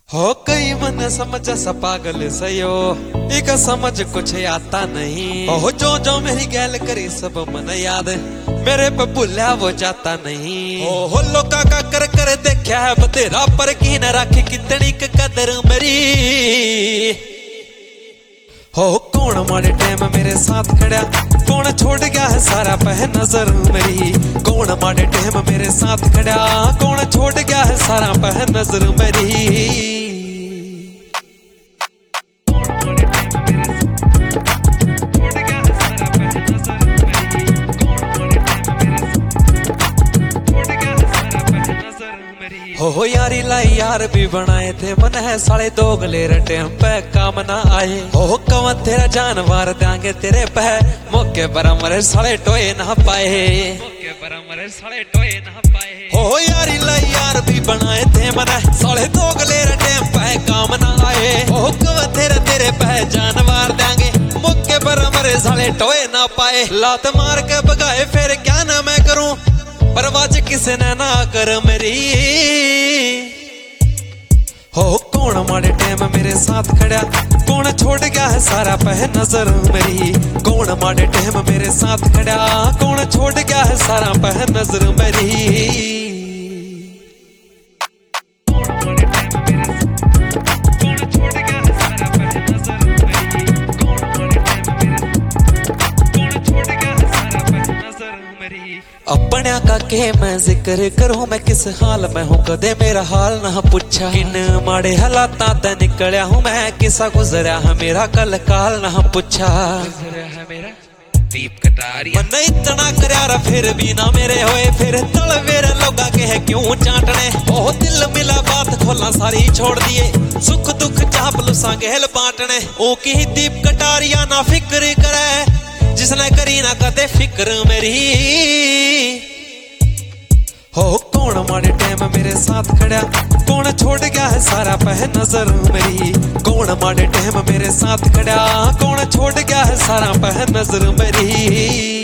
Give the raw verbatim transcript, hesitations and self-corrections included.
हो कई मन समझ सा पागल सयो एक समझ कुछ आता नहीं। हो जो जो मेरी गैल करी सब मन याद मेरे पे भूला वो जाता नहीं। हो हो लोका का कर कर देखा है बतेरा पर की न राखी कितनी कदर मेरी। हो कौन मारे टाइम मेरे साथ खड़ा कौन छोड़ गया है सारा पह नजर मेरी। कौन मारे टाइम मेरे साथ खड़ा कौन छोड़ गया है सारा पह नजर मेरी। हो हो यारी लाई यार भी बनाए थे मन है साले दोगले रटे हम पे काम ना आए। हो कवन तेरा जानवर देंगे तेरे पे मौके पर हमारे साले टोए ना पाए। मौके पर हमारे साले टोए ना पाए। हो यारी लाई यार भी बनाए थे मन है साले दोगले रटे हम पे काम ना आए। हो कवन तेरे तेरे पे जानवर देंगे मौके पर हमारे साले टोए ना पाए। लात मार के भगाए फिर क्या ना मैं करूं परवाज किसे ने ना कर मेरी। हो कौन मारे टाइम मेरे साथ खड़ा कौन छोड़ गया है सारा पह नजर मेरी। कौन मारे टाइम मेरे साथ खड़ा कौन छोड़ गया है सारा पह नजर मेरी। अपने का के मैं जिक्र करूं मैं किस हाल में हूं कदे मेरा हाल ना पूछा। इन माड़े हालात ते निकलिया हूं मैं किसा गुजरा है मेरा कल काल ना पूछा। गुजरा है मेरा दीप कटारिया मन इतना करारा फिर भी ना मेरे होए फिर तल मेरे लोगा के है क्यों चाटने। ओ दिल मिला बात खोलना सारी छोड़ दिए सुख दुख चापलूसा गहल बांटने। ओ की दीप कटारिया ना फिक्र करे जिसने करी ना कदे फिक्र मेरी। हो कौन मारे टाइम मेरे साथ खड़ा कौन छोड़ गया है सारा पह नजर मेरी। कौन मारे टाइम मेरे साथ खड़ा कौन छोड़ गया है सारा पह नजर मेरी।